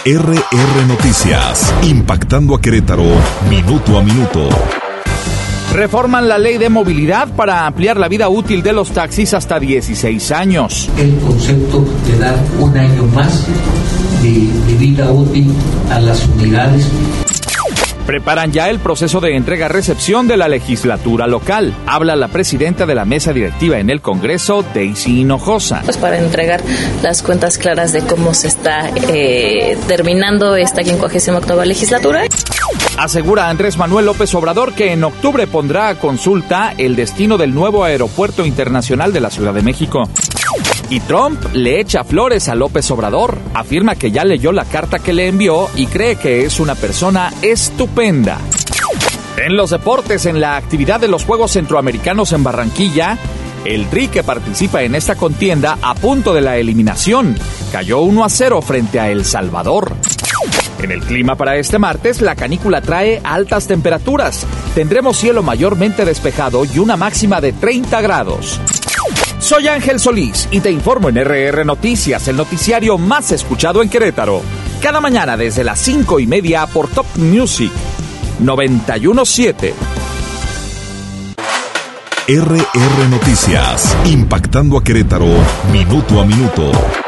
RR Noticias, impactando a Querétaro, minuto a minuto. Reforman la ley de movilidad para ampliar la vida útil de los taxis hasta 16 años. El concepto de dar un año más de vida útil a las unidades. Preparan ya el proceso de entrega-recepción de la legislatura local. Habla la presidenta de la mesa directiva en el Congreso, Daisy Hinojosa. Pues para entregar las cuentas claras de cómo se está terminando esta 58ª legislatura. Asegura Andrés Manuel López Obrador que en octubre pondrá a consulta el destino del nuevo aeropuerto internacional de la Ciudad de México. Y Trump le echa flores a López Obrador. Afirma que ya leyó la carta que le envió y cree que es una persona estupenda. En los deportes, en la actividad de los Juegos Centroamericanos en Barranquilla, el Tri, que participa en esta contienda, a punto de la eliminación, cayó 1-0 frente a El Salvador. En el clima para este martes, la canícula trae altas temperaturas. Tendremos cielo mayormente despejado y una máxima de 30 grados. Soy Ángel Solís y te informo en RR Noticias, el noticiario más escuchado en Querétaro. Cada mañana desde las 5:30 por Top Music 91.7. RR Noticias, impactando a Querétaro, minuto a minuto.